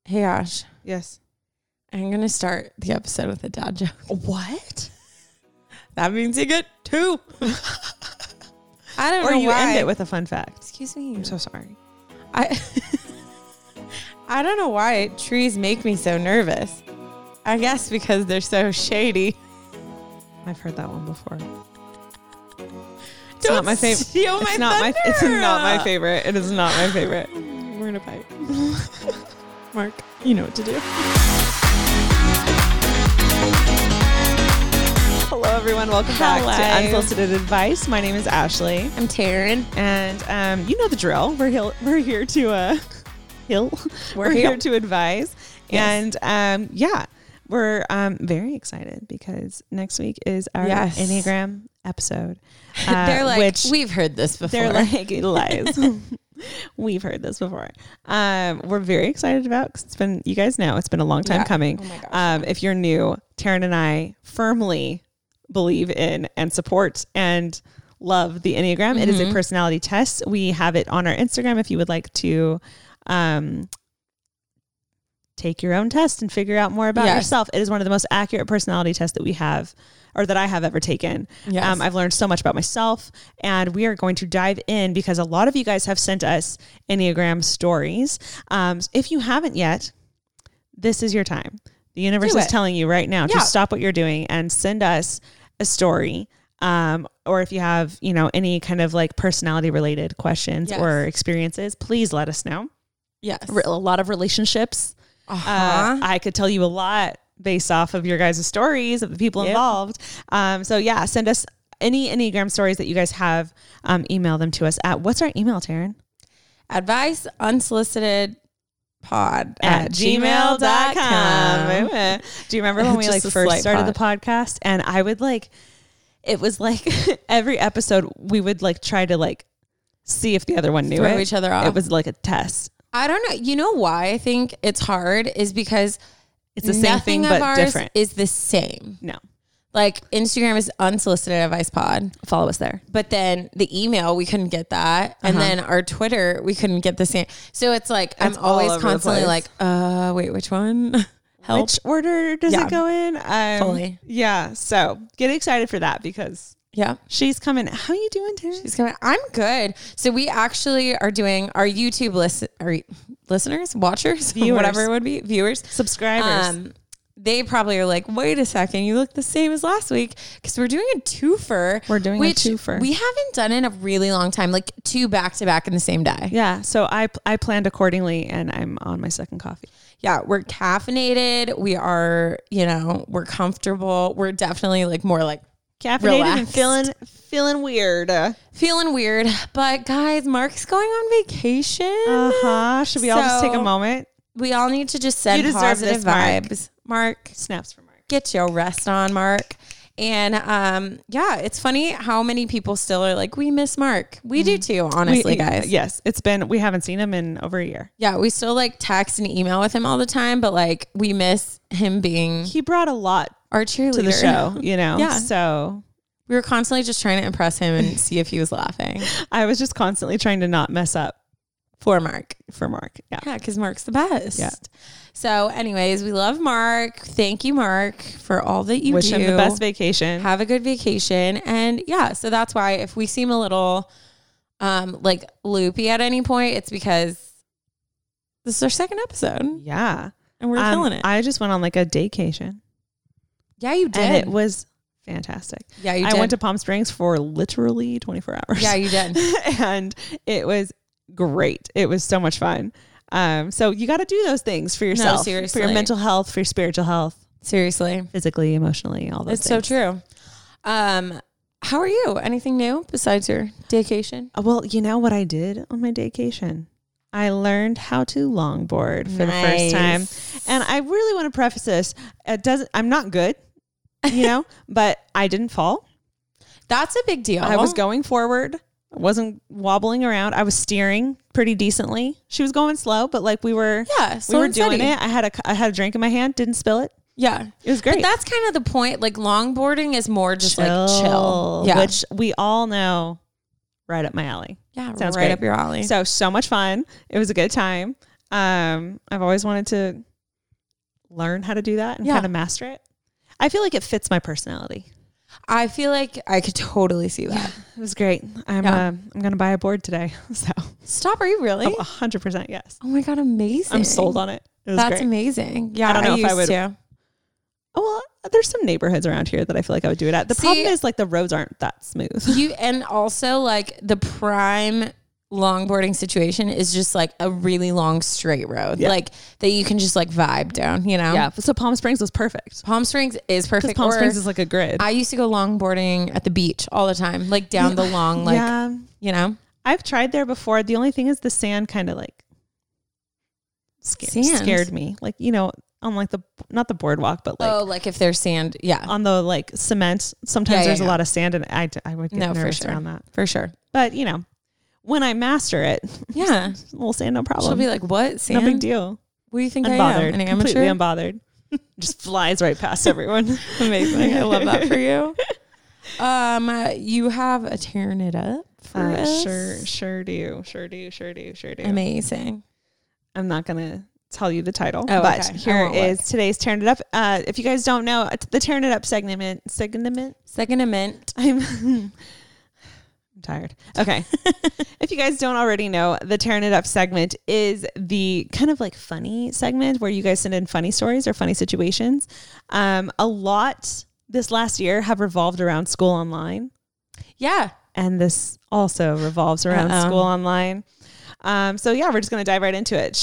Hey, Ash. Yes. I'm going to start the episode with a dad joke. What? That means you get 2. I don't Or know you why. end it with a fun fact. Excuse me. I'm so sorry. I don't know why trees make me so nervous. I guess because they're so shady. I've heard that one before. It's Don't not my favorite. steal my It's not my. It's thunder. not my favorite. It is not my favorite. We're in a fight. Mark, you know what to do. Hello, everyone. Welcome back to Hello. Unsolicited Advice. My name is Ashley, I'm Taryn. and you know the drill. We're here to We're here. here to advise, Yes. and we're very excited because next week is our Yes. Enneagram episode. They're like, which we've heard this before. they're like lies. We've heard this before. We're very excited about because it's been, you guys know, it's been a long time coming. Oh my gosh. If you're new, Taryn and I firmly believe in and support and love the Enneagram. It is a personality test. We have it on our Instagram if you would like to take your own test and figure out more about yourself. It is one of the most accurate personality tests that we have, or that I have ever taken. Yes. I've learned so much about myself, and we are going to dive in because a lot of you guys have sent us Enneagram stories. If you haven't yet, this is your time. The universe is telling you right now to stop what you're doing and send us a story. Or if you have, any kind of like personality related questions or experiences, please let us know. Yes. A lot of relationships. I could tell you a lot based off of your guys' stories of the people involved. Send us any Enneagram stories that you guys have. Email them to us at, what's our email, Taryn? Advice unsolicited pod At gmail.com. Do you remember when we Just a first slight started the pod. podcast, and I would it was like every episode we would try to see if the other one knew Throw it. each other off. It was like a test. I don't know. You know why I think it's hard is because It's the same thing, nothing of but ours different. is the same. No. Like Instagram is unsolicited advice pod, Follow us there. but then the email we couldn't get that, and then our Twitter we couldn't get the same. So it's like It's I'm all always over the constantly place. like, wait, which one? Help. Which order does it go in? Fully. Yeah. So get excited for that because Yeah. she's coming. How you doing, Taryn? She's coming. I'm good. So we actually are doing our YouTube listeners, watchers, Viewers. whatever it would be, viewers. Subscribers. They probably are like, wait a second, you look the same as last week because we're doing a twofer. We're doing a which twofer. We haven't done in a really long time, like 2 back to back in the same day. Yeah. So I planned accordingly, and I'm on my second coffee. Yeah, we're caffeinated. We are, we're comfortable. We're definitely more Caffeinated and relaxed. feeling weird. Feeling weird. But guys, Mark's going on vacation. Should we all just take a So- moment? We all need to just send You deserve positive this, Mark. vibes. Mark, Snaps for Mark. get your rest on, Mark. And it's funny how many people still are like, we miss Mark. We do too, honestly, guys. Yes, we haven't seen him in over a year. Yeah, we still text and email with him all the time, but we miss him being He brought a lot our cheerleader to the show, Yeah. So We were constantly just trying to impress him and see if he was laughing I was just constantly trying to not mess up for Mark. for Mark. Yeah. Yeah, because Mark's the best. Yeah. So anyways, we love Mark. Thank you, Mark, for all that you Wish do. him the best vacation. Have a good vacation. And yeah, so that's why if we seem a little loopy at any point, it's because this is our second episode Yeah. and we're killing it. I just went on a daycation, Yeah, you did. and it was fantastic. Yeah, you I did. went to Palm Springs for literally 24 hours. Yeah, you did. And it was great. It was so much fun. So you got to do those things for yourself, for seriously. your mental health, for your spiritual health, Seriously. physically, emotionally, all those It's so things. true. How are you? Anything new besides your vacation? Well, you know what I did on my vacation? I learned how to longboard for the first time. And I really want to preface this. I'm not good, but I didn't fall. That's a big deal. I was going forward. I wasn't wobbling around. I was steering pretty decently. She was going slow, but we were slow and doing steady. it. I had a drink in my hand, didn't spill it. Yeah. It was great. But that's kind of the point. Longboarding is more just chill. Yeah. Which we all know right up my alley. Yeah. Sounds right great. up your alley. So much fun. It was a good time. I've always wanted to learn how to do that and kind of master it. I feel like it fits my personality. I feel like I could totally see that. It was great. I'm going to buy a board today. So stop. Are you really? 100% yes. Oh my God. Amazing. I'm sold on it. That's great. Amazing. Yeah. I don't know if I would. To. Oh, well, there's some neighborhoods around here that I feel like I would do it at. The problem is like the roads aren't that smooth. And also like the prime longboarding situation is just like a really long straight road, like that you can just like vibe down, you know? Yeah. So Palm Springs was perfect. Palm Springs is perfect. Palm Springs is like a grid. I used to go longboarding at the beach all the time, like down the long, like, you know? I've tried there before. The only thing is the sand kind of like scared me. Like, you know, on like not the boardwalk, but like. Oh, like if there's sand. Yeah. On the like cement. Sometimes there's a lot of sand and I would get nervous around that. For sure. But you know. When I master it, a little sand, no problem. She'll be like, "What? Sand? No big deal." What do you think unbothered, I am? An amateur? Completely unbothered. Just flies right past everyone. Amazing. I love that for you. You have a tearing it up for us? Sure do. Amazing. I'm not gonna tell you the title, but here is today's Tearing It Up. If you guys don't know, the Tearing It Up segment. I'm tired. Okay. If you guys don't already know, the Tearing It Up segment is the kind of like funny segment where you guys send in funny stories or funny situations. A lot this last year have revolved around school online. Yeah. And this also revolves around school online. So yeah, we're just going to dive right into it.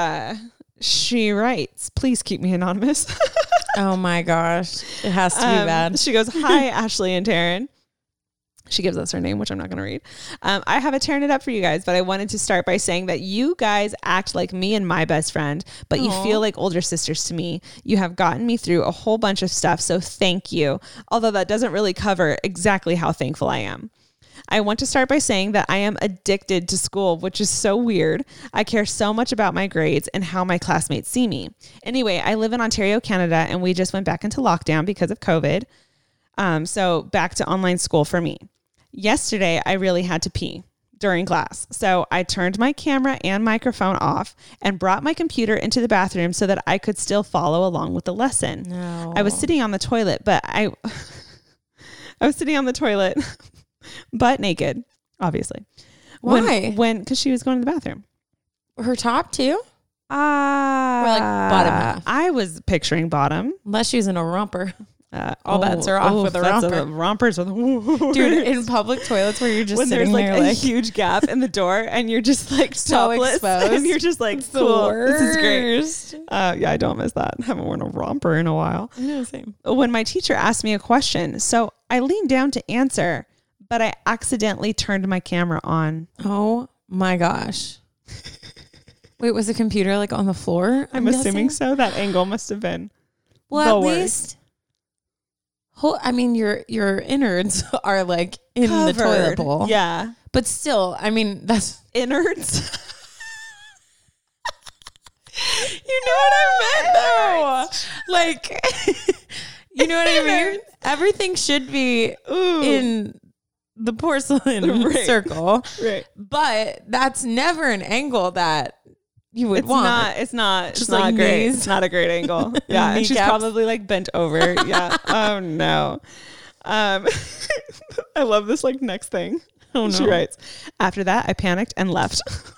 She writes, "Please keep me anonymous." Oh my gosh. It has to be bad. She goes, "Hi, Ashley and Taryn." She gives us her name, which I'm not going to read. I have a Tearing It Up for you guys, but I wanted to start by saying that you guys act like me and my best friend, but you feel like older sisters to me. You have gotten me through a whole bunch of stuff, so thank you. Although that doesn't really cover exactly how thankful I am. I want to start by saying that I am addicted to school, which is so weird. I care so much about my grades and how my classmates see me. Anyway, I live in Ontario, Canada, and we just went back into lockdown because of COVID. So back to online school for me. Yesterday, I really had to pee during class. So I turned my camera and microphone off and brought my computer into the bathroom so that I could still follow along with the lesson. No. I was sitting on the toilet, but I was sitting on the toilet, butt naked, obviously. Why? Because she was going to the bathroom. Her top too? Or like bottom half? I was picturing bottom. Unless she's in a romper. All bets are off with a romper. Rompers with dude, in public toilets where you're just when sitting there's like there a huge gap in the door and you're just like so topless exposed. And you're just like, cool, this is great. Yeah, I don't miss that. I haven't worn a romper in a while. No, same. When my teacher asked me a question, so I leaned down to answer, but I accidentally turned my camera on. Oh my gosh. Wait, was the computer like on the floor? I'm assuming so. That angle must have been. Well, at least. I mean, your innards are like in the toilet bowl. Yeah. But still, I mean, that's innards. You know what I meant though? Like, you know what I mean? Everything should be in the porcelain circle. Right. But that's never an angle that you would want. It's not Just not like great. knees. It's not a great angle. Yeah. And she's probably like bent over. Yeah. Oh no. I love this like next thing. Oh no. She writes, "After that, I panicked and left."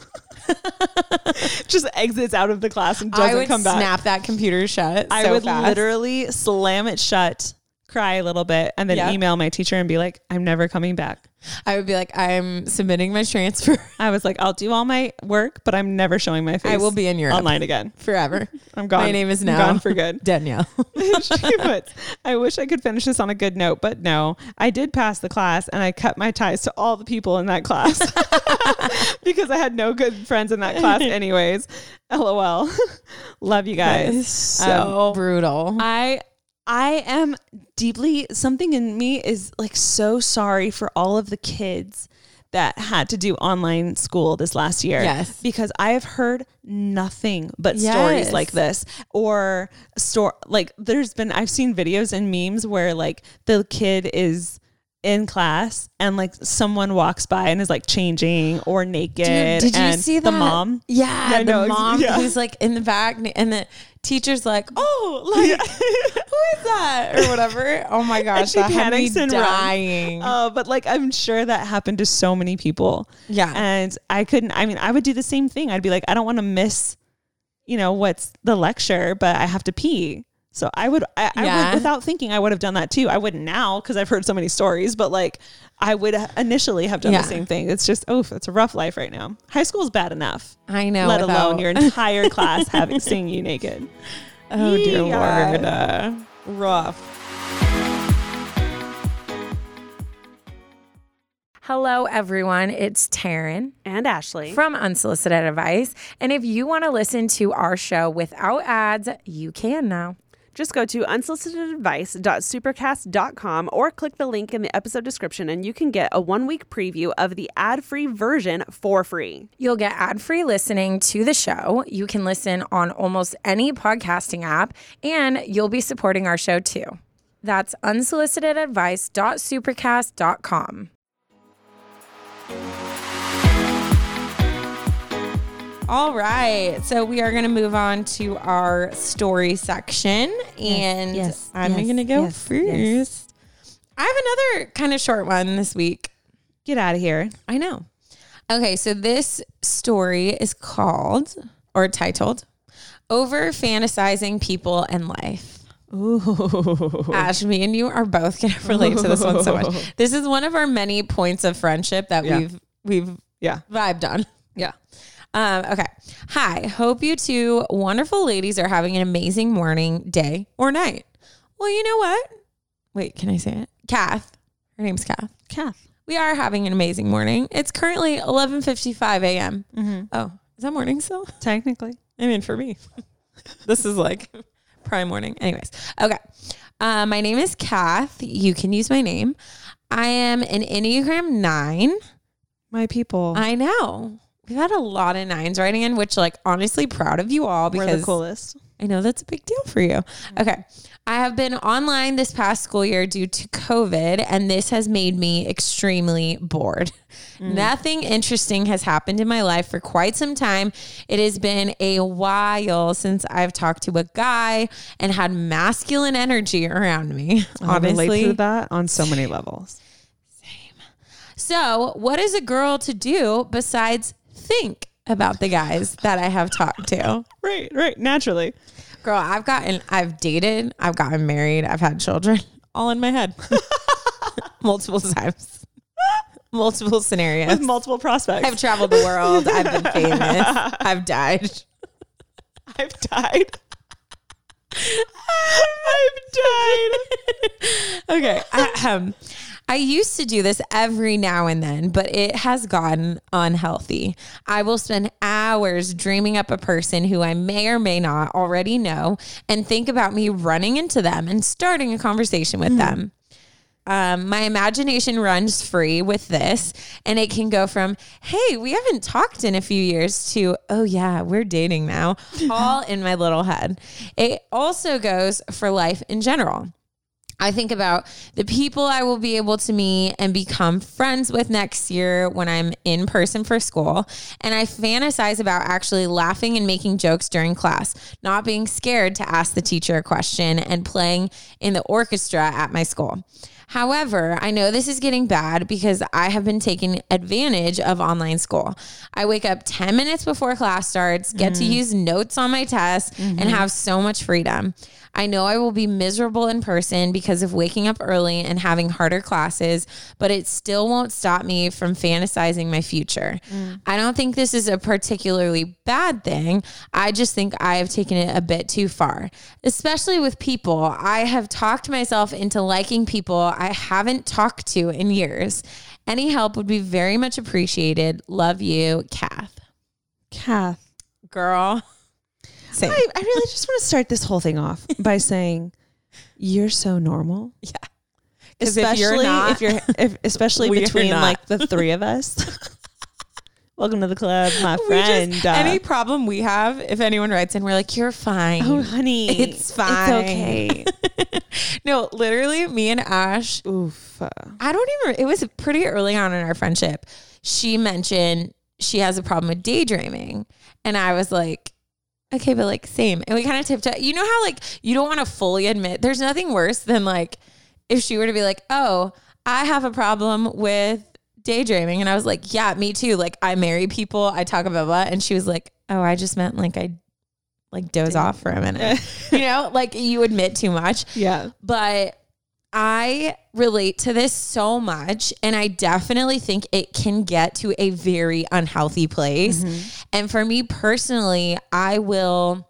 Just exits out of the class and doesn't come back. I would snap that computer shut. I would literally slam it shut, cry a little bit, and then email my teacher and be like, "I'm never coming back." I would be like, "I'm submitting my transfer." I was like, "I'll do all my work, but I'm never showing my face. I will be in Europe online again forever. I'm gone. My name is now I'm gone for good." Danielle. She puts, "I wish I could finish this on a good note, but no. I did pass the class, and I cut my ties to all the people in that class because I had no good friends in that class, anyways. LOL. Love you guys." That is so brutal. I am deeply, something in me is like so sorry for all of the kids that had to do online school this last year. Yes. Because I have heard nothing but stories like this or I've seen videos and memes where like the kid is in class and like someone walks by and is like changing or naked. Dude, did you and see the that? mom? Yeah, the mom who's like in the back, and the teacher's like, "Oh, like who is that?" or whatever. Oh my gosh, that had me dying. But like I'm sure that happened to so many people. Yeah, and I would do the same thing. I'd be like, I don't want to miss, what's the lecture, but I have to pee. So I would, without thinking, I would have done that too. I wouldn't now because I've heard so many stories, but like I would initially have done the same thing. It's just, it's a rough life right now. High school is bad enough. I know. Let alone your entire class seeing you naked. Oh dear Lord. Rough. Hello, everyone. It's Taryn and Ashley from Unsolicited Advice. And if you want to listen to our show without ads, you can now. Just go to unsolicitedadvice.supercast.com or click the link in the episode description and you can get a 1-week preview of the ad-free version for free. You'll get ad-free listening to the show. You can listen on almost any podcasting app, and you'll be supporting our show too. That's unsolicitedadvice.supercast.com. All right, so we are going to move on to our story section, and I'm going to go first. Yes. I have another kind of short one this week. Get out of here. I know. Okay, so this story is called, or titled, Over Fantasizing People and Life. Ooh. Ash, me and you are both going to relate to this one so much. This is one of our many points of friendship that we've vibed on. Yeah. Okay. Hi. Hope you two wonderful ladies are having an amazing morning, day, or night. Well, you know what? Wait, can I say it? Kath. Her name's Kath. Kath. We are having an amazing morning. It's currently 11:55 a.m. Mm-hmm. Oh, is that morning still? Technically. I mean, for me, this is like prime morning. Anyways. Okay. My name is Kath. You can use my name. I am an Enneagram 9. My people. I know. We've had a lot of 9s writing in, which like honestly proud of you all because we're the coolest. I know that's a big deal for you. Okay. I have been online this past school year due to COVID, and this has made me extremely bored. Nothing interesting has happened in my life for quite some time. It has been a while since I've talked to a guy and had masculine energy around me. I relate to that on so many levels. Same. So what is a girl to do besides think about the guys that I have talked to? Right. Naturally. Girl, I've dated, I've gotten married, I've had children all in my head. Multiple times. Multiple scenarios. With multiple prospects. I've traveled the world. I've been famous. I've died. I've died. Okay. I used to do this every now and then, but it has gotten unhealthy. I will spend hours dreaming up a person who I may or may not already know and think about me running into them and starting a conversation with them. My imagination runs free with this, and it can go from, hey, we haven't talked in a few years to, oh yeah, we're dating now, all in my little head. It also goes for life in general. I think about the people I will be able to meet and become friends with next year when I'm in person for school. And I fantasize about actually laughing and making jokes during class, not being scared to ask the teacher a question, and playing in the orchestra at my school. However, I know this is getting bad because I have been taking advantage of online school. I wake up 10 minutes before class starts, get to use notes on my test, and have so much freedom. I know I will be miserable in person because of waking up early and having harder classes, but it still won't stop me from fantasizing my future. I don't think this is a particularly bad thing. I just think I have taken it a bit too far, especially with people. I have talked myself into liking people I haven't talked to in years. Any help would be very much appreciated. Love you, Kath. Kath. Girl. Same. I really just want to start this whole thing off by saying you're so normal. Yeah. Especially if you're especially between like the three of us. Welcome to the club, my friend. Any problem we have, if anyone writes in, we're like, you're fine. Oh, honey. It's fine. It's okay. No, literally, me and Ash, Oof. it was pretty early on in our friendship. She mentioned she has a problem with daydreaming. And I was like, okay, but like same. And we kind of tiptoed. You know how like you don't want to fully admit, there's nothing worse than like if she were to be like, oh, I have a problem with daydreaming. And I was like, yeah, me too. Like I marry people, I talk about blah. And she was like, oh, I just meant like I like doze off for a minute. You know, like you admit too much. Yeah. But I relate to this so much. And I definitely think it can get to a very unhealthy place. Mm-hmm. And for me personally, I will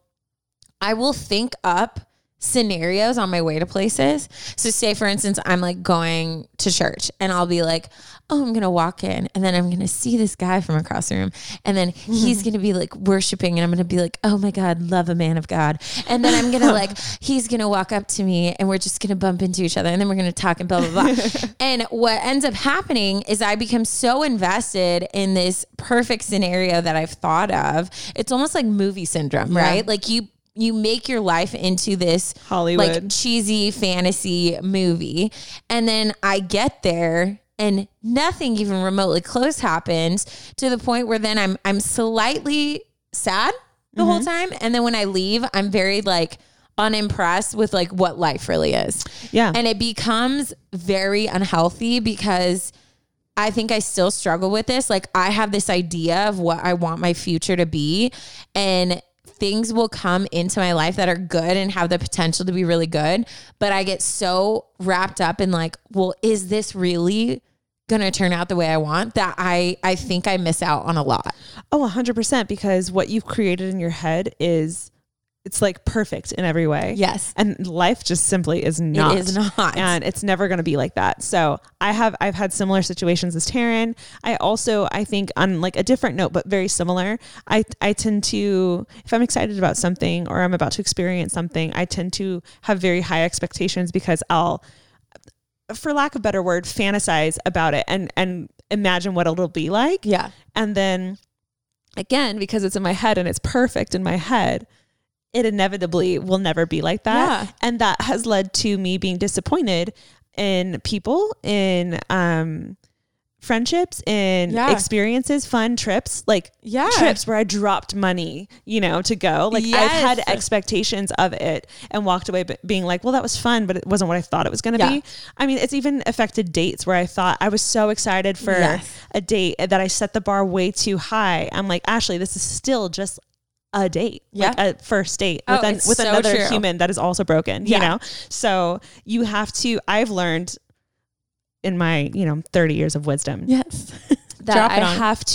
think up scenarios on my way to places. So say for instance, I'm like going to church and I'll be like, oh, I'm going to walk in and then I'm going to see this guy from across the room. And then he's going to be like worshiping and I'm going to be like, oh my God, love a man of God. And then I'm going to like, he's going to walk up to me and we're just going to bump into each other. And then we're going to talk and blah, blah, blah. And what ends up happening is I become so invested in this perfect scenario that I've thought of. It's almost like movie syndrome, right? Like you make your life into this Hollywood, like cheesy fantasy movie. And then I get there and nothing even remotely close happens to the point where then I'm slightly sad the whole time. And then when I leave, I'm very like unimpressed with like what life really is. Yeah. And it becomes very unhealthy because I think I still struggle with this. Like I have this idea of what I want my future to be, and things will come into my life that are good and have the potential to be really good. But I get so wrapped up in like, well, is this really going to turn out the way I want, that I think I miss out on a lot. Oh, 100%. Because what you've created in your head it's like perfect in every way. Yes. And life just simply is not. It is not. And it's never going to be like that. So I've had similar situations as Taryn. I think on like a different note, but very similar, I tend to, if I'm excited about something or I'm about to experience something, I tend to have very high expectations because I'll, for lack of a better word, fantasize about it and imagine what it'll be like. Yeah. And then again, because it's in my head and it's perfect in my head, it inevitably will never be like that. Yeah. And that has led to me being disappointed in people, in friendships, in experiences, fun trips, like trips where I dropped money, to go. Like I've had expectations of it and walked away being like, well, that was fun, but it wasn't what I thought it was going to be. I mean, it's even affected dates where I thought I was so excited for a date that I set the bar way too high. I'm like, Ashley, this is still just a date, like a first date with another human that is also broken, So you have to, I've learned in my, 30 years of wisdom, that I have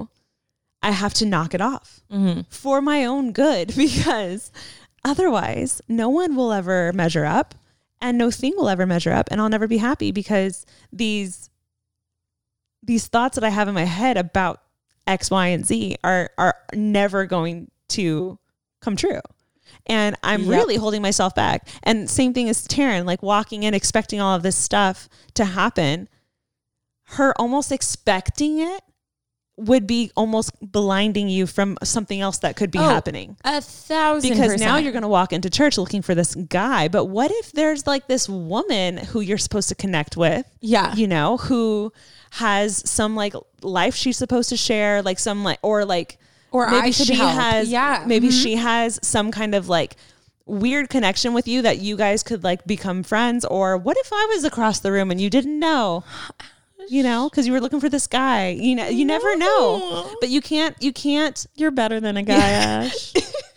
to knock it off for my own good, because otherwise no one will ever measure up and no thing will ever measure up, and I'll never be happy because these thoughts that I have in my head about X, Y, and Z are never going to come true. And I'm really holding myself back. And same thing as Taryn, like walking in, expecting all of this stuff to happen. Her almost expecting it would be almost blinding you from something else that could be happening. 1,000%. Because now you're going to walk into church looking for this guy. But what if there's like this woman who you're supposed to connect with? Yeah. Who has some like life she's supposed to share, like some like, or maybe she has some kind of like weird connection with you that you guys could like become friends. Or what if I was across the room and you didn't know, because you were looking for this guy, you never know, but you can't, you're better than a guy, Ash.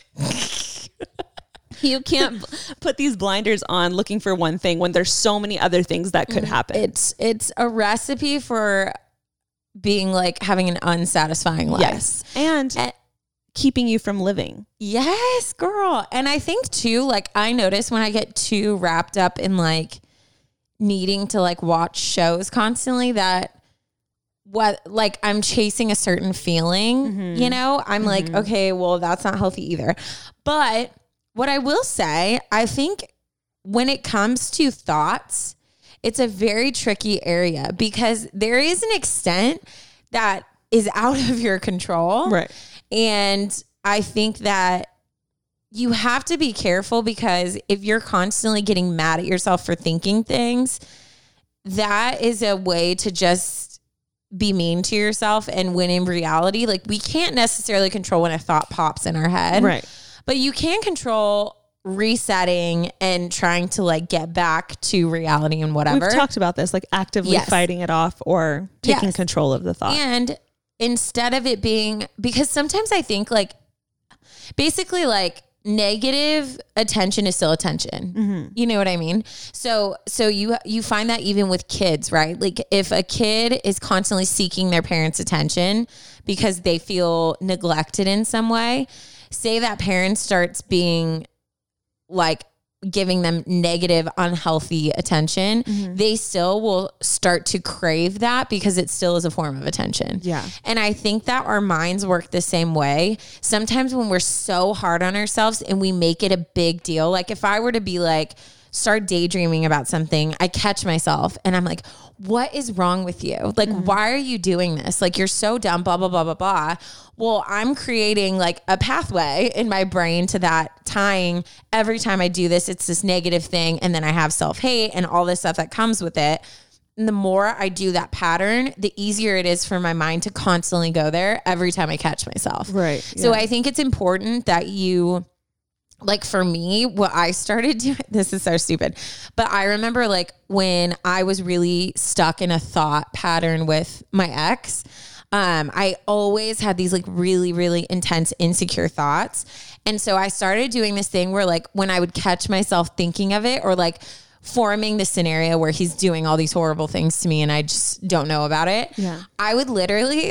You can't put these blinders on looking for one thing when there's so many other things that could happen. It's a recipe for being like having an unsatisfying life. Yes. And keeping you from living. Yes, girl. And I think too, like I notice when I get too wrapped up in like needing to like watch shows constantly, that I'm chasing a certain feeling, I'm like, okay, well, that's not healthy either. But what I will say, I think when it comes to thoughts, it's a very tricky area, because there is an extent that is out of your control. Right. And I think that you have to be careful, because if you're constantly getting mad at yourself for thinking things, that is a way to just be mean to yourself. And when in reality, like, we can't necessarily control when a thought pops in our head. Right. But you can control resetting and trying to like get back to reality and whatever. We've talked about this, like actively fighting it off or taking control of the thought. And instead of it being, because sometimes I think like basically like negative attention is still attention. Mm-hmm. You know what I mean? So you find that even with kids, right? Like if a kid is constantly seeking their parents' attention because they feel neglected in some way, say that parent starts being like giving them negative, unhealthy attention, they still will start to crave that because it still is a form of attention. Yeah. And I think that our minds work the same way. Sometimes when we're so hard on ourselves and we make it a big deal, like if I were to be like, start daydreaming about something, I catch myself and I'm like, what is wrong with you? Like, why are you doing this? Like, you're so dumb, blah, blah, blah, blah, blah. Well, I'm creating like a pathway in my brain to that, tying every time I do this, it's this negative thing. And then I have self-hate and all this stuff that comes with it. And the more I do that pattern, the easier it is for my mind to constantly go there every time I catch myself. Right. So I think it's important that you, like for me, what I started doing, this is so stupid, but I remember like when I was really stuck in a thought pattern with my ex, I always had these like really, really intense, insecure thoughts. And so I started doing this thing where like when I would catch myself thinking of it or like forming the scenario where he's doing all these horrible things to me and I just don't know about it. Yeah. I would literally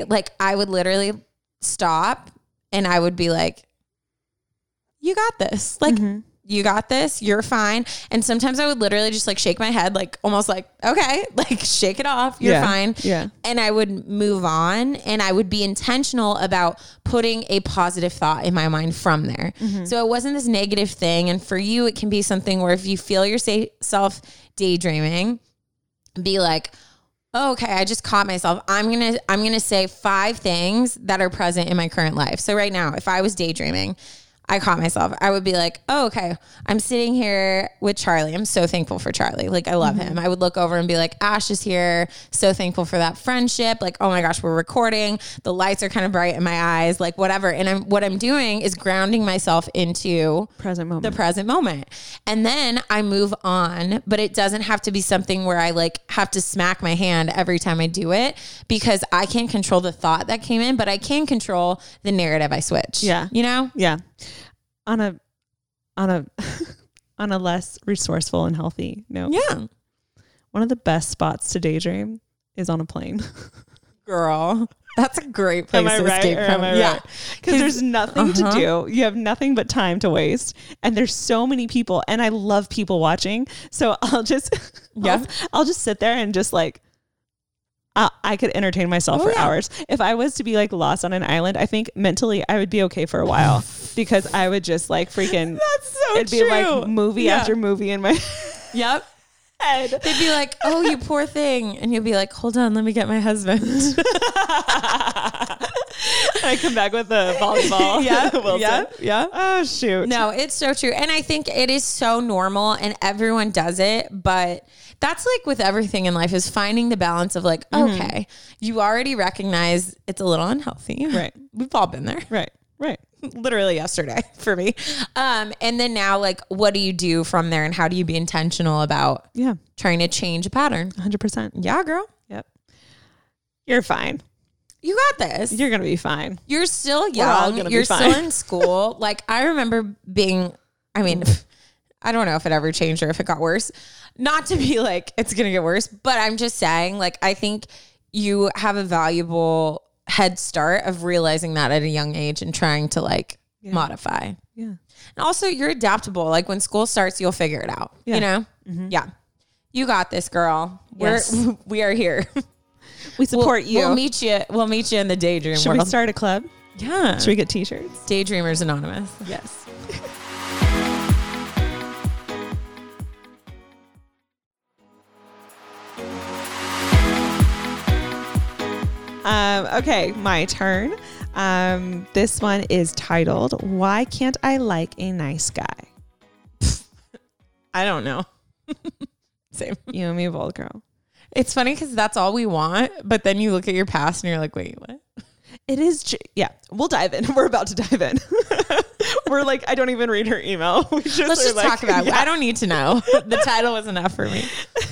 stop and I would be like, you got this. Like, you got this. You're fine. And sometimes I would literally just like shake my head, like almost like, okay, like shake it off. You're fine. Yeah. And I would move on and I would be intentional about putting a positive thought in my mind from there. So it wasn't this negative thing. And for you, it can be something where if you feel yourself daydreaming, be like, oh, okay, I just caught myself. I'm going to say 5 things that are present in my current life. So right now, if I was daydreaming, I caught myself. I would be like, oh, okay, I'm sitting here with Charlie. I'm so thankful for Charlie. Like, I love him. I would look over and be like, Ash is here. So thankful for that friendship. Like, oh my gosh, we're recording. The lights are kind of bright in my eyes, like whatever. And what I'm doing is grounding myself into the present moment. And then I move on, but it doesn't have to be something where I like have to smack my hand every time I do it, because I can't control the thought that came in, but I can control the narrative I switch. Yeah. You know? Yeah. On a on a less resourceful and healthy note. Yeah. One of the best spots to daydream is on a plane. Girl, that's a great place to escape from. Yeah. Because there's nothing to do. You have nothing but time to waste. And there's so many people. And I love people watching. So I'll just I'll just sit there and just like I could entertain myself for hours. If I was to be like lost on an island, I think mentally I would be okay for a while, because I would just like freaking. That's so it'd be like movie after movie in my head. They'd be like, "Oh, you poor thing," and you'll be like, "Hold on, let me get my husband." I come back with the volleyball. Yeah. Oh shoot! No, it's so true, and I think it is so normal, and everyone does it, but. That's like with everything in life, is finding the balance of like, okay, you already recognize it's a little unhealthy. Right. We've all been there. Right. Literally yesterday for me. And then now, like, what do you do from there, and how do you be intentional about trying to change a pattern? 100%. Yeah, girl. Yep. You're fine. You got this. You're going to be fine. You're still young. You're still in school. Like, I remember I don't know if it ever changed or if it got worse. Not to be like, it's going to get worse, but I'm just saying, like, I think you have a valuable head start of realizing that at a young age and trying to like modify. Yeah. And also you're adaptable. Like when school starts, you'll figure it out, you know? Mm-hmm. Yeah. You got this, girl. Yes. We are here. We support you. We'll meet you in the daydream Should world. we start a club? Yeah. Should we get t-shirts? Daydreamers Anonymous. Yes. Okay, my turn. This one is titled, Why Can't I Like a Nice Guy? I don't know. Same. You and me both, girl. It's funny because that's all we want, but then you look at your past and you're like, wait, what? It is. Yeah, we'll dive in. We're about to dive in. We're like, I don't even read her email. Let's just talk about it. I don't need to know. The title was enough for me.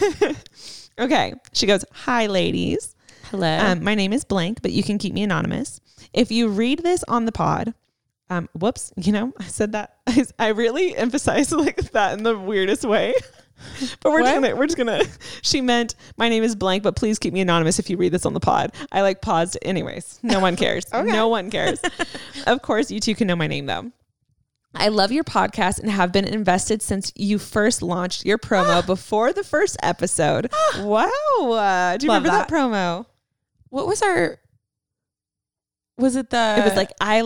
Okay. She goes, hi, ladies. Hello. My name is blank, but you can keep me anonymous. If you read this on the pod, whoops, I said that. I really emphasize like that in the weirdest way. But we're just gonna, she meant my name is blank, but please keep me anonymous if you read this on the pod. I like paused anyways. No one cares. Okay. No one cares. Of course, you two can know my name though. I love your podcast and have been invested since you first launched your promo before the first episode. Wow. Do you remember that promo? What was our... Was it the... It was like, I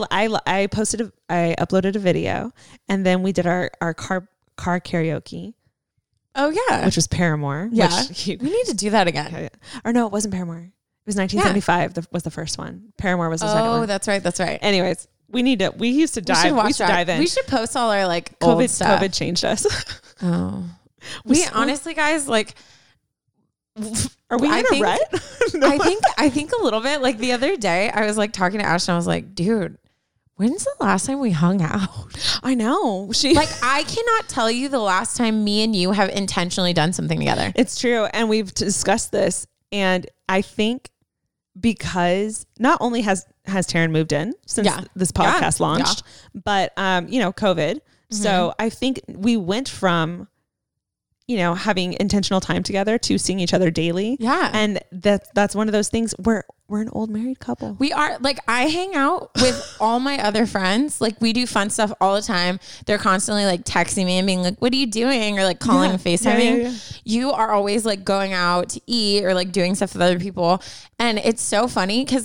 uploaded a video and then we did our car karaoke. Oh yeah. Which was Paramore. Yeah. We need to do that again. Or no, it wasn't Paramore. It was 1975 was the first one. Paramore was the second one. Oh, that's right. That's right. Anyways, we used to dive in. We should post all our like old stuff. COVID changed us. Oh. We honestly, guys, like... Are we in a rut? No. I think a little bit. Like the other day, I was like talking to Ashton. I was like, dude, when's the last time we hung out? I know. I cannot tell you the last time me and you have intentionally done something together. It's true. And we've discussed this. And I think because not only has Taryn moved in since this podcast launched, but, COVID. Mm-hmm. So I think we went from, having intentional time together to seeing each other daily. Yeah. And that's one of those things where we're an old married couple. We are. Like, I hang out with all my other friends. Like, we do fun stuff all the time. They're constantly like texting me and being like, what are you doing? Or like calling and FaceTiming. Yeah. You are always like going out to eat or like doing stuff with other people. And it's so funny because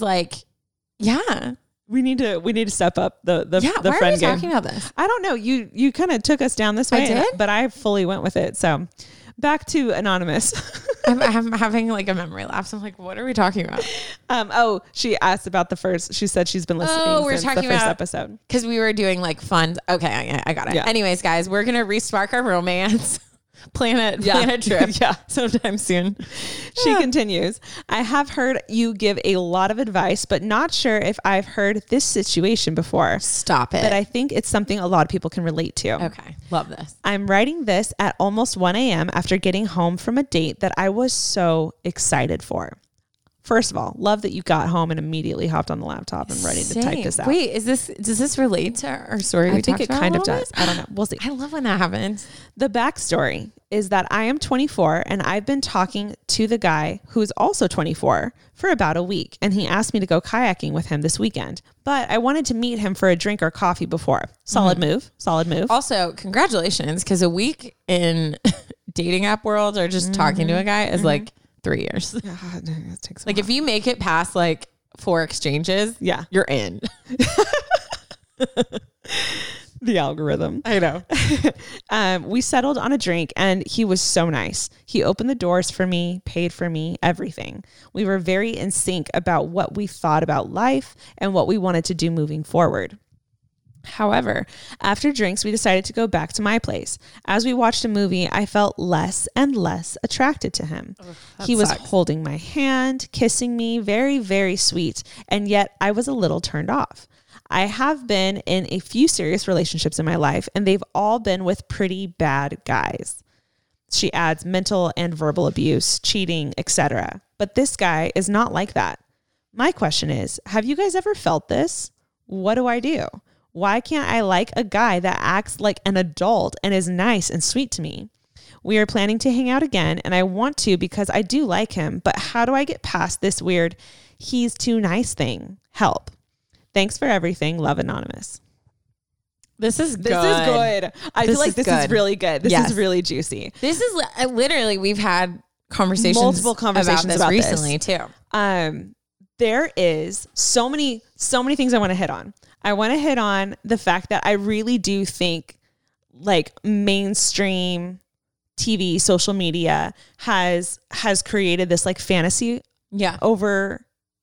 we need to step up the why friend game. Why are we talking about this? I don't know. You kind of took us down this way. I did? But I fully went with it. So back to anonymous. I'm having like a memory lapse. I'm like, what are we talking about? She asked about the first. She said she's been listening we're since talking the first about, episode. Because we were doing like fun. Okay, I got it. Yeah. Anyways, guys, we're going to re-spark our romance. Plan a trip sometime soon. She continues, I have heard you give a lot of advice, but not sure if I've heard this situation before. Stop it. But I think it's something a lot of people can relate to. Okay. Love this. I'm writing this at almost 1 a.m. after getting home from a date that I was so excited for. First of all, love that you got home and immediately hopped on the laptop and ready to type this out. Wait, does this relate to our story? I think it kind of does. I don't know. We'll see. I love when that happens. The backstory is that I am 24 and I've been talking to the guy who is also 24 for about a week. And he asked me to go kayaking with him this weekend, but I wanted to meet him for a drink or coffee before. Solid move. Also, congratulations. Because a week in dating app world or just talking to a guy is like 3 years. Yeah, it takes like if you make it past like 4 exchanges, you're in. The algorithm. I know. We settled on a drink and he was so nice. He opened the doors for me, paid for me, everything. We were very in sync about what we thought about life and what we wanted to do moving forward. However, after drinks, we decided to go back to my place. As we watched a movie, I felt less and less attracted to him. He was holding my hand, kissing me, very, very sweet. And yet I was a little turned off. I have been in a few serious relationships in my life, and they've all been with pretty bad guys. She adds mental and verbal abuse, cheating, etc. But this guy is not like that. My question is, have you guys ever felt this? What do I do? Why can't I like a guy that acts like an adult and is nice and sweet to me? We are planning to hang out again, and I want to because I do like him, but how do I get past this weird he's too nice thing? Help. Thanks for everything. Love, Anonymous. This is good. I feel like this is really good. This is really juicy. This is literally, we've had multiple conversations about this recently too. There is so many things I want to hit on. I want to hit on the fact that I really do think like mainstream TV, social media has created this like fantasy over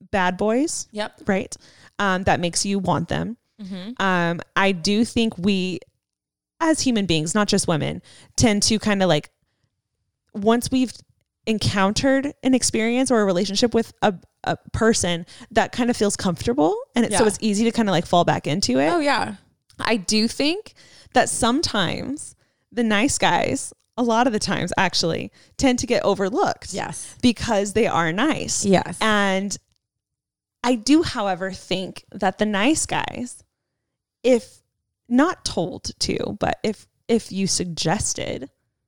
bad boys. Yep. Right. That makes you want them. I do think we, as human beings, not just women, tend to kind of like, once we've encountered an experience or a relationship with a person that kind of feels comfortable, and so it's easy to kind of like fall back into it. Oh yeah. I do think that sometimes the nice guys, a lot of the times actually, tend to get overlooked. Yes. Because they are nice. Yes. And I do, however, think that the nice guys, if not told to, but if you suggested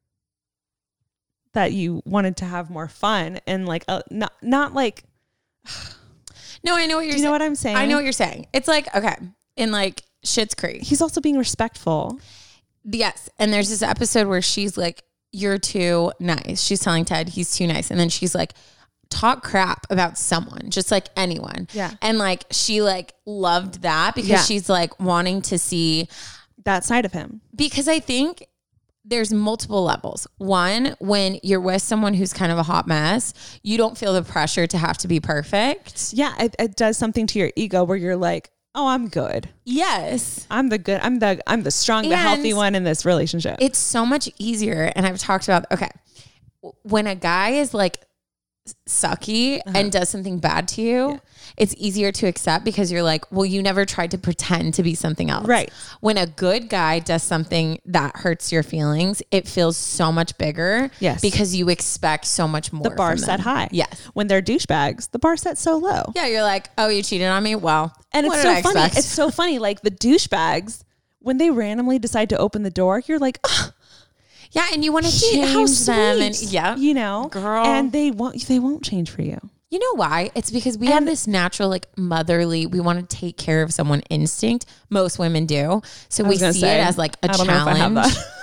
that you wanted to have more fun and like not like no, I know what you're saying. You know what I'm saying? I know what you're saying. It's like, okay, in like Schitt's Creek. He's also being respectful. Yes. And there's this episode where she's like, you're too nice. She's telling Ted he's too nice. And then she's like, talk crap about someone, just like anyone. Yeah. And like, she like loved that because she's like wanting to see that side of him. Because I think there's multiple levels. One, when you're with someone who's kind of a hot mess, you don't feel the pressure to have to be perfect. Yeah. It does something to your ego where you're like, oh, I'm good. Yes. I'm the strong, the healthy one in this relationship. It's so much easier. And I've talked about, okay, when a guy is like sucky and does something bad to you, it's easier to accept because you're like, well, you never tried to pretend to be something else. Right. When a good guy does something that hurts your feelings, it feels so much bigger. Yes. Because you expect so much more. The bar set high. Yes. When they're douchebags, the bar set so low. Yeah. You're like, oh, you cheated on me? Well, and it's so funny. It's so funny. Like the douchebags, when they randomly decide to open the door, you're like, oh, yeah, and you want to change them, and you know, girl, and they won't change for you. You know why? It's because we have this natural, like motherly, we want to take care of someone instinct. Most women do, so we see it as like a challenge.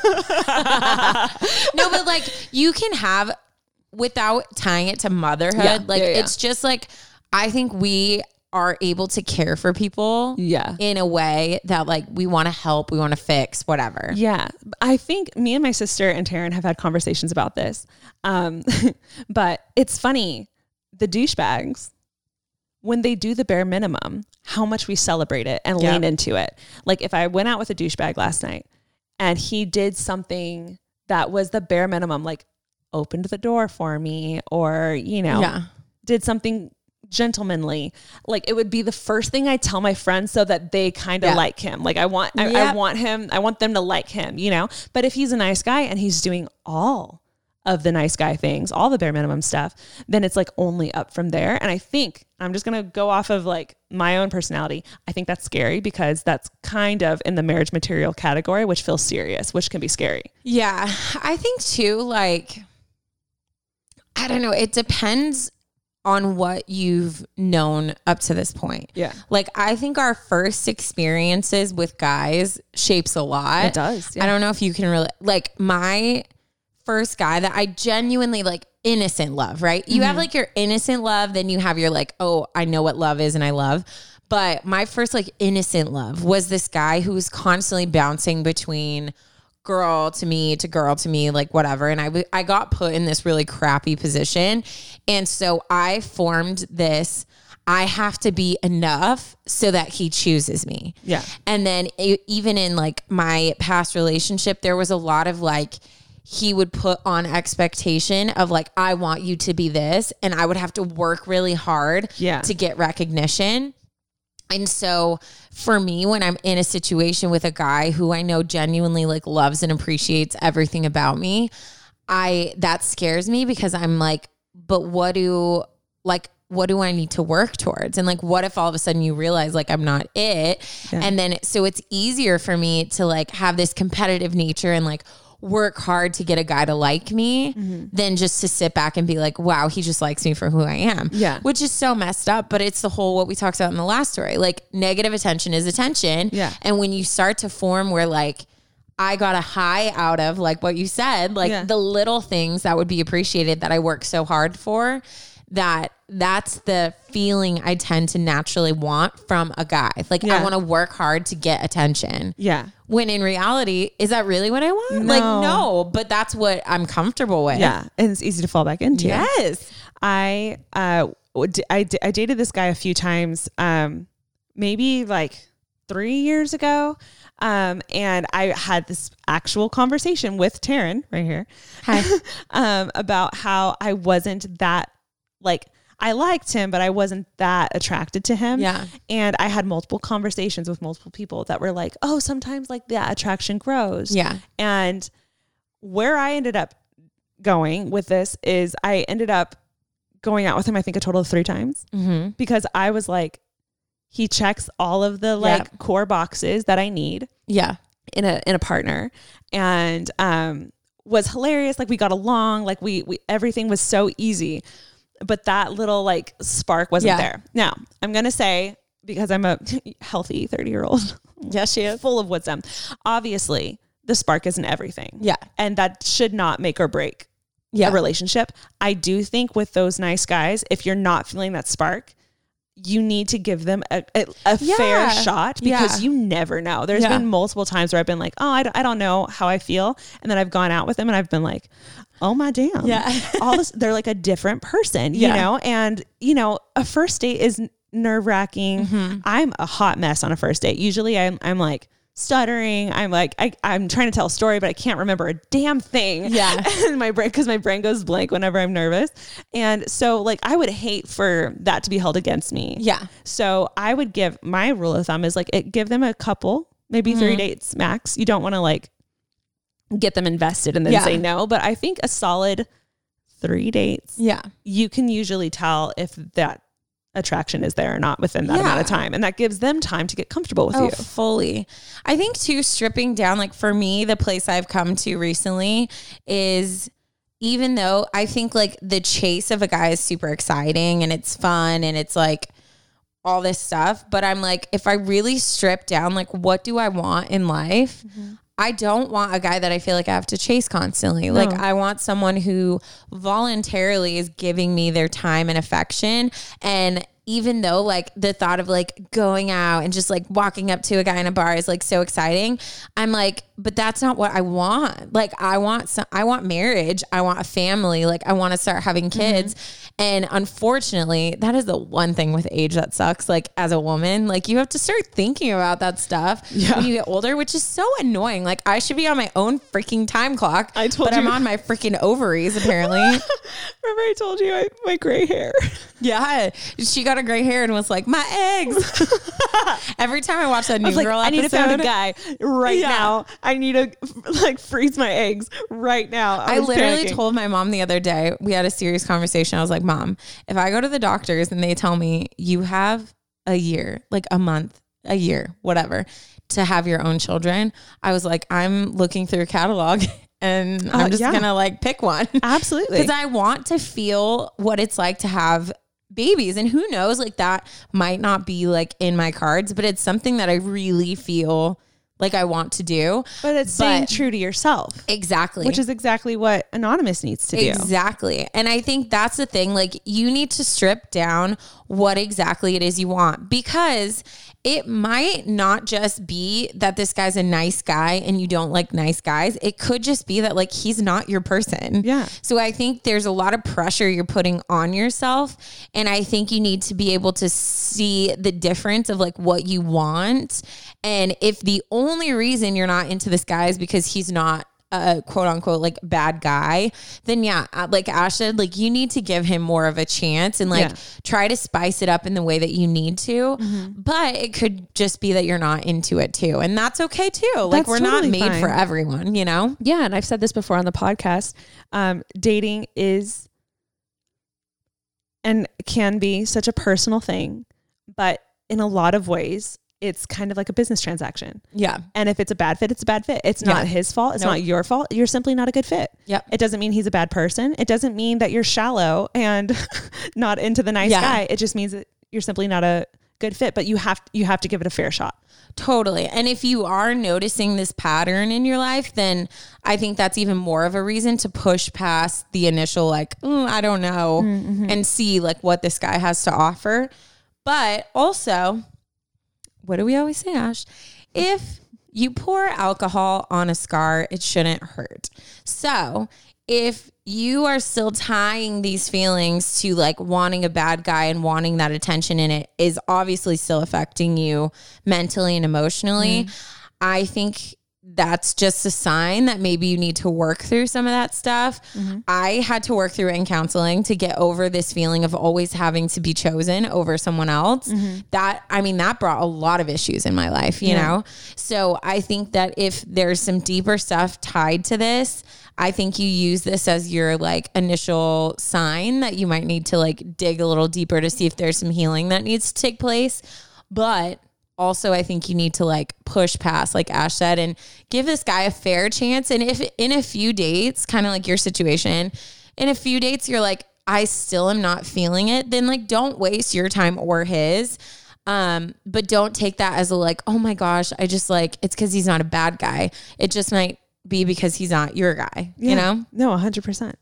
No, but like you can have without tying it to motherhood. It's just like I think we are able to care for people in a way that like we want to help, we want to fix, whatever. Yeah. I think me and my sister and Taryn have had conversations about this. But it's funny, the douchebags, when they do the bare minimum, how much we celebrate it and lean into it. Like if I went out with a douchebag last night and he did something that was the bare minimum, like opened the door for me or, you know, did something gentlemanly, like it would be the first thing I tell my friends so that they kind of like him. Like I want them to like him, you know, but if he's a nice guy and he's doing all of the nice guy things, all the bare minimum stuff, then it's like only up from there. And I think I'm just going to go off of like my own personality. I think that's scary because that's kind of in the marriage material category, which feels serious, which can be scary. Yeah. I think too, like, I don't know. It depends on what you've known up to this point. Yeah. Like I think our first experiences with guys shapes a lot. It does. Yeah. I don't know if you can really, like my first guy that I genuinely like innocent love, right? You have like your innocent love, then you have your like, oh, I know what love is and I love. But my first like innocent love was this guy who was constantly bouncing between girl to me, like whatever. And I got put in this really crappy position. And so I formed this, I have to be enough so that he chooses me. Yeah. And then even in like my past relationship, there was a lot of like, he would put on expectation of like, I want you to be this. And I would have to work really hard to get recognition. And so for me, when I'm in a situation with a guy who I know genuinely like loves and appreciates everything about me, that scares me because I'm like, but what do I need to work towards? And like, what if all of a sudden you realize like I'm not it? Yeah. And then, so it's easier for me to like have this competitive nature and like work hard to get a guy to like me than just to sit back and be like, wow, he just likes me for who I am. Yeah. Which is so messed up, but it's the whole, what we talked about in the last story, like negative attention is attention. Yeah. And when you start to form where like, I got a high out of like what you said, like the little things that would be appreciated that I work so hard for, that's the feeling I tend to naturally want from a guy. Like I want to work hard to get attention. Yeah. When in reality, is that really what I want? No. Like, no, but that's what I'm comfortable with. Yeah. And it's easy to fall back into. Yes. I I dated this guy a few times, maybe like 3 years ago. And I had this actual conversation with Taryn right here. Hi. About how I wasn't that like, I liked him, but I wasn't that attracted to him. Yeah. And I had multiple conversations with multiple people that were like, oh, sometimes like that attraction grows. Yeah. And where I ended up going with this is I ended up going out with him, I think a total of 3 times, because I was like, he checks all of the like core boxes that I need. Yeah. In a partner, and was hilarious. Like we got along, like we everything was so easy, but that little like spark wasn't there. Now I'm going to say, because I'm a healthy 30-year-old, yes, she is, full of wisdom, obviously the spark isn't everything. Yeah. And that should not make or break a relationship. I do think with those nice guys, if you're not feeling that spark, you need to give them a fair shot, because you never know. There's been multiple times where I've been like, oh, I don't know how I feel. And then I've gone out with them and I've been like, oh my damn. Yeah. All this, they're like a different person, you know? And, you know, a first date is nerve wracking. I'm a hot mess on a first date. Usually I'm like stuttering. I'm like, I'm trying to tell a story, but I can't remember a damn thing. Yeah. And because my brain goes blank whenever I'm nervous. And so like, I would hate for that to be held against me. Yeah. So I would give, my rule of thumb is like, give them a couple, maybe 3 dates max. You don't want to like get them invested and then say no. But I think a solid 3 dates. Yeah. You can usually tell if that attraction is there or not within that amount of time. And that gives them time to get comfortable with you. Fully. I think too, stripping down, like for me, the place I've come to recently is, even though I think like the chase of a guy is super exciting and it's fun and it's like all this stuff, but I'm like, if I really strip down, like what do I want in life? I don't want a guy that I feel like I have to chase constantly. No. Like I want someone who voluntarily is giving me their time and affection. And even though like the thought of like going out and just like walking up to a guy in a bar is like so exciting, I'm like, but that's not what I want. Like I want marriage. I want a family. Like I want to start having kids. And unfortunately, that is the one thing with age that sucks. Like as a woman, like you have to start thinking about that stuff when you get older, which is so annoying. Like I should be on my own freaking time clock, but I'm on my freaking ovaries apparently. Remember I told you my gray hair? Yeah. She got a gray hair and was like, my eggs. Every time I watch that New Girl episode, I need to find a guy right now. I need to like freeze my eggs right now. I literally told my mom the other day, we had a serious conversation. I was like, Mom, if I go to the doctors and they tell me you have a year, like a month, a year, whatever, to have your own children, I was like, I'm looking through a catalog and I'm just going to like pick one. Absolutely. Because I want to feel what it's like to have babies. And who knows, like that might not be like in my cards, but it's something that I really feel like I want to do. But it's staying true to yourself. Exactly. Which is exactly what Anonymous needs to do. Exactly. And I think that's the thing. Like you need to strip down what exactly it is you want, because it might not just be that this guy's a nice guy and you don't like nice guys. It could just be that like he's not your person. Yeah. So I think there's a lot of pressure you're putting on yourself. And I think you need to be able to see the difference of like what you want. And if the only reason you're not into this guy is because he's not a quote unquote like bad guy, then like Ash said, like you need to give him more of a chance and like try to spice it up in the way that you need to. But it could just be that you're not into it too. And that's okay too. Like we're totally not made for everyone, you know? Yeah. And I've said this before on the podcast. Dating is and can be such a personal thing, but in a lot of ways, it's kind of like a business transaction. Yeah. And if it's a bad fit, it's a bad fit. It's not his fault. It's not your fault. You're simply not a good fit. Yep. It doesn't mean he's a bad person. It doesn't mean that you're shallow and not into the nice guy. It just means that you're simply not a good fit, but you have to give it a fair shot. Totally. And if you are noticing this pattern in your life, then I think that's even more of a reason to push past the initial, like, I don't know, and see like what this guy has to offer. But also, what do we always say, Ash? If you pour alcohol on a scar, it shouldn't hurt. So if you are still tying these feelings to like wanting a bad guy and wanting that attention, and it is obviously still affecting you mentally and emotionally, I think that's just a sign that maybe you need to work through some of that stuff. I had to work through it in counseling to get over this feeling of always having to be chosen over someone else. That brought a lot of issues in my life, you know? So I think that if there's some deeper stuff tied to this, I think you use this as your like initial sign that you might need to like dig a little deeper to see if there's some healing that needs to take place. But also, I think you need to like push past, like Ash said, and give this guy a fair chance. And if in a few dates, kind of like your situation, in a few dates, you're like, I still am not feeling it, then like, don't waste your time or his. But don't take that as a like, oh my gosh, I just like, it's because he's not a bad guy. It just might be because he's not your guy, you know? No, 100%.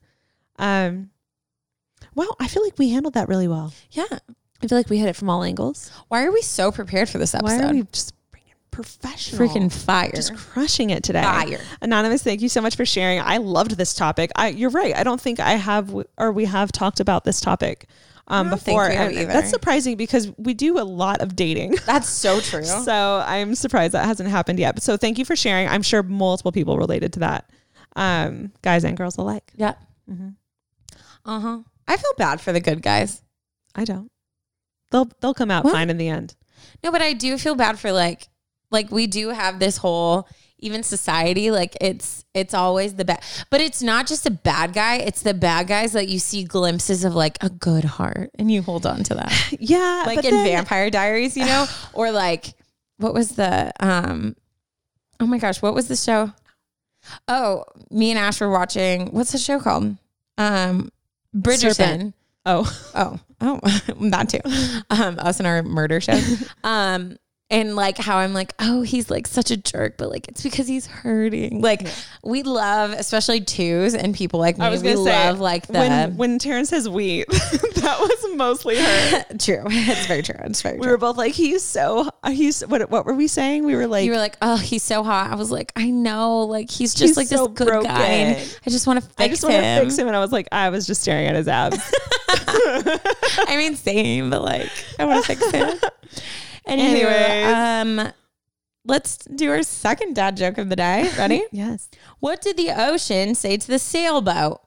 Wow, I feel like we handled that really well. Yeah. I feel like we hit it from all angles. Why are we so prepared for this episode? Why are we just bringing professional? Freaking fire. Just crushing it today. Fire. Anonymous, thank you so much for sharing. I loved this topic. You're right. I don't think we have talked about this topic before. And that's surprising because we do a lot of dating. That's so true. So I'm surprised that hasn't happened yet. But so thank you for sharing. I'm sure multiple people related to that. Guys and girls alike. Yeah. I feel bad for the good guys. I don't. They'll come out fine in the end. No, but I do feel bad for like we do have this whole, even society, like it's always the bad, but it's not just a bad guy. It's the bad guys that you see glimpses of like a good heart and you hold on to that. Yeah. Like in Vampire Diaries, you know, or like, what was the, oh my gosh, what was the show? Oh, me and Ash were watching, what's the show called? Bridgerton. Serpent. Oh, that too. Us and our murder show. And like how I'm like, oh, he's like such a jerk, but like it's because he's hurting. Like we love, especially twos and people like me. I was gonna say, love like the when Terrence says we, that was mostly her. True, it's very true. It's very true. We were both like, he's what were we saying? We were like, you were like, oh, he's so hot. I was like, I know, like he's just like so this good broken guy. And I just want to fix him. And I was like, I was just staring at his abs. I mean, same, but like I want to fix him. Anyway, let's do our second dad joke of the day. Ready? Yes. What did the ocean say to the sailboat?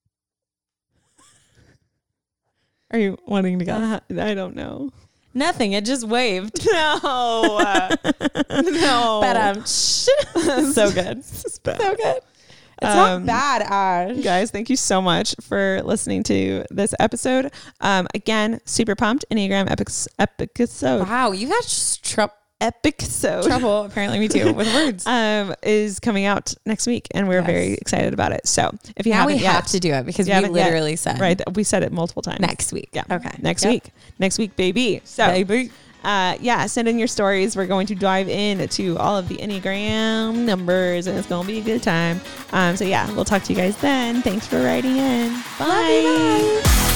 Are you wanting to guess? I don't know. Nothing. It just waved. No. No. But so good. So good. It's not bad, Ash. Guys, thank you so much for listening to this episode. Again, super pumped. Enneagram episode. Wow, you got trouble. Apparently, me too with words. Is coming out next week, and we're very excited about it. So if you haven't yet, have to do it because we literally said right. We said it multiple times. Next week. Yeah. Okay. Next week, baby. So baby. Send in your stories. We're going to dive into all of the Enneagram numbers, and it's going to be a good time. So yeah, we'll talk to you guys then. Thanks for writing in. Bye.